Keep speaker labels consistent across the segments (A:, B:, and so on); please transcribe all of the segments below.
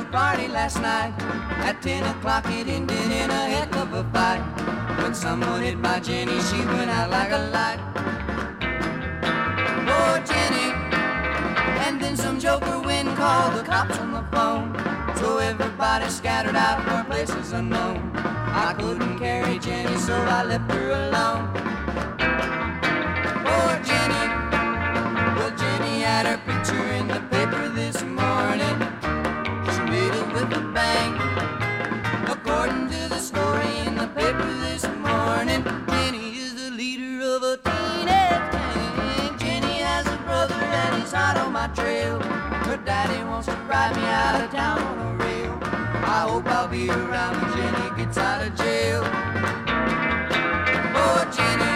A: party last night. At 10 o'clock it ended in a heck of a fight. When someone hit my Jenny, she went out like a light. Oh, Jenny. And then some joker wind called the cops on the phone. So everybody scattered out for places unknown. I couldn't carry Jenny, so I left her alone. Oh, Jenny. Well, Jenny had her picture in the paper this morning. She made it with a bang. According to the story in the paper this morning, Jenny is the leader of a teenage gang. Jenny has a brother and he's hot on my trail. Her daddy wants to ride me out of town on a rail. I hope I'll be around when Jenny gets out of jail. Oh, Jenny.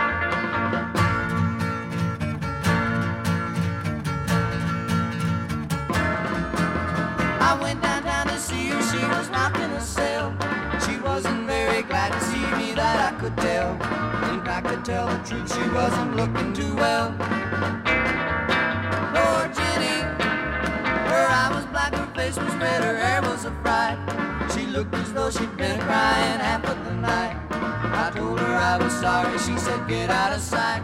A: I went downtown to see her, she was locked in a cell. She wasn't very glad to see me, that I could tell. In fact, to tell the truth, she wasn't looking too well. Poor Jenny, her eye was black, her face was red, her hair was a fright. She looked as though she'd been crying half of the night. I told her I was sorry, she said get out of sight.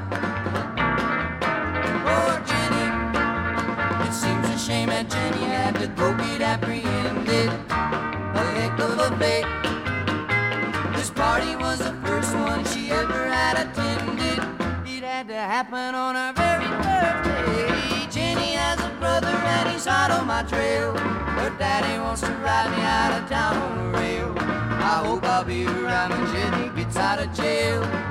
A: Poor Jenny, it seems a shame that Jenny had to go get apprehended. A heck of a fate. This party was the first one she ever had attended. It had to happen on our very first day. Jenny has a brother and he's hot on my trail. Her daddy wants to ride me out of town on a rail. I hope I'll be around when Jenny gets out of jail.